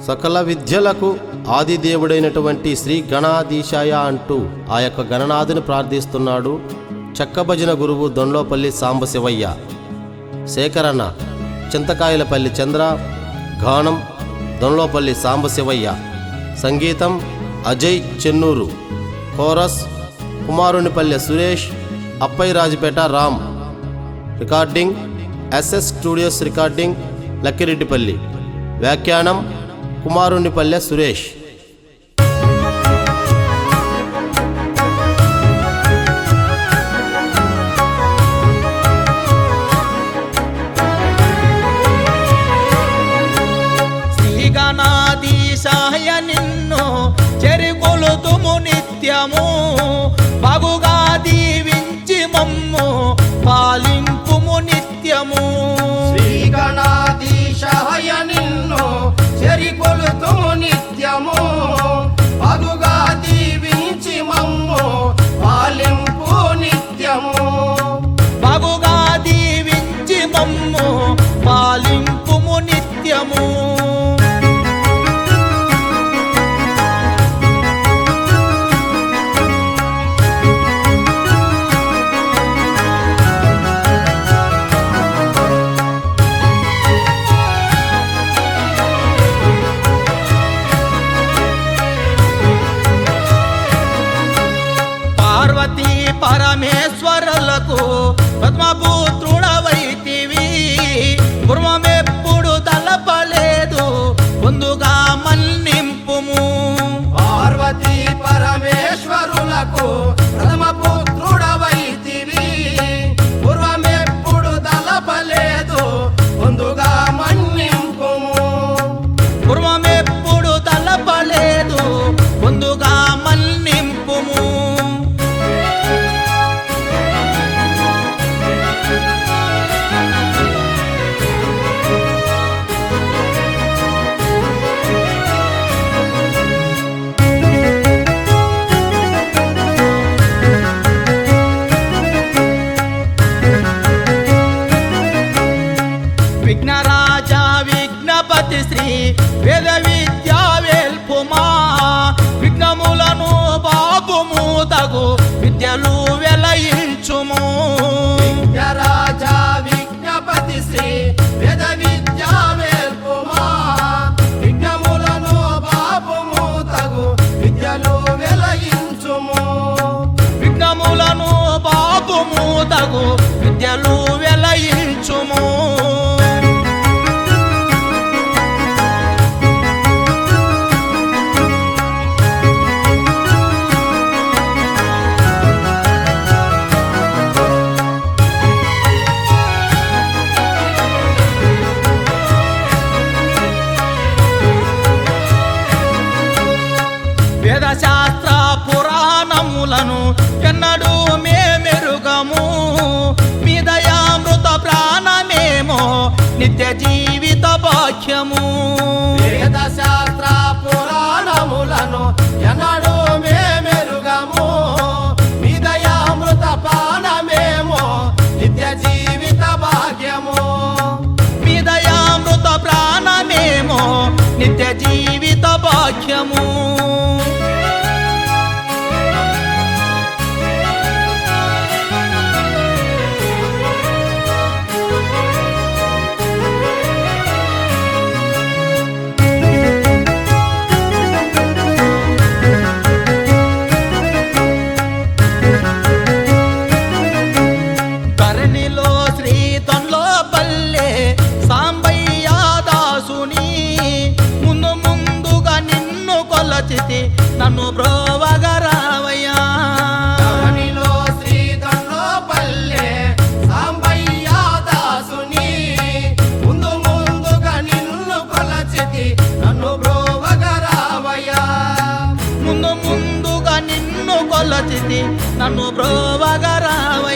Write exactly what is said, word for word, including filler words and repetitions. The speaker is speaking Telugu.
సకల విద్యలకు ఆది దేవుడైనటువంటి శ్రీ గణాధీశాయ అంటూ ఆ యొక్క గణనాథుని ప్రార్థిస్తున్నాడు చెక్కభజన గురువు దొండ్లోపల్లి సాంబశివయ్య. సేకరణ చింతకాయలపల్లి చంద్ర, గానం దొండ్లోపల్లి సాంబశివయ్య, సంగీతం Ajay Chennuru, chorus Kumarunipalle Suresh, Appairajupeta Ram, recording SS studios recording Lakkireddipalli, వ్యాఖ్యానం కుమారునిపల్లె సురేష్. శ్రీగణాధీశాయ నిన్ను చెరికొలుతుము నిత్యము, బాగుగా దీవించి మమ్ము పాలింపుము నిత్యము. శ్రీగణాధీశాయ నిన్ను చెరికొలుతుము నిత్యము, బాగుగా దీవించి మమ్ము పాలింపు నిత్యము. బాగుగా దీవించి మమ్ము పాలింపుము నిత్యము. పార్వతీ పరమేశ్వరులకు పద్మపుత్రుడవైతివి, పూర్వమెప్పుడు తలపలేదు ముందుగా మన్నింపుము. పార్వతీ పరమేశ్వరులకు ప్రథమపుత్రుడవైతివి, పూర్వమెప్పుడు తలపలేదు ముందుగా మన్నింపుము. పూర్వమెప్పుడు తలపలేదు ముందుగా మన్నింపుము. విఘ్నరాజా విఘ్నపతి శ్రీ వేద విద్యా వేల్పుమా, విఘ్నములను బాపుము తగు విద్యలు వెలయించుము. విఘ్నరాజా విఘ్నపతి శ్రీ వేద విద్యా వేల్పుమా, విఘ్నములను బాపుము తగు విద్యలు వెలయించుము. విఘ్నములను బాపుము తగు విద్యలు వెలయించుము. వేదశాస్త్ర పురాణములను ఎన్నడూ మేమెరుగము, మీ దయామృత ప్రాణమేమో నిత్య జీవిత భాగ్యము. వేదశాస్త్ర పురాణములను ఎన్నడూ మేమెరుగము, మీ దయామృత పానమేమో నిత్య జీవిత భాగ్యము. మీ దయామృత ప్రాణమేమో నిత్య జీవిత భాగ్యము. ధరణిలో శ్రీ దొండ్లోపల్లె సాంబయ్య దాసుని, ముందు ముందుగా నిన్ను కొలచితి నన్ను బ్రోవగరావయ్యా. ధరణిలో శ్రీ దొండ్లోపల్లె సాంబయ్య దాసుని, ముందు ముందుగా నిన్ను కొలచితి నన్ను బ్రోవగరావయ్యా. ముందు ముందుగా నిన్ను కొలచితి నన్ను బ్రోవగరావయ్యా.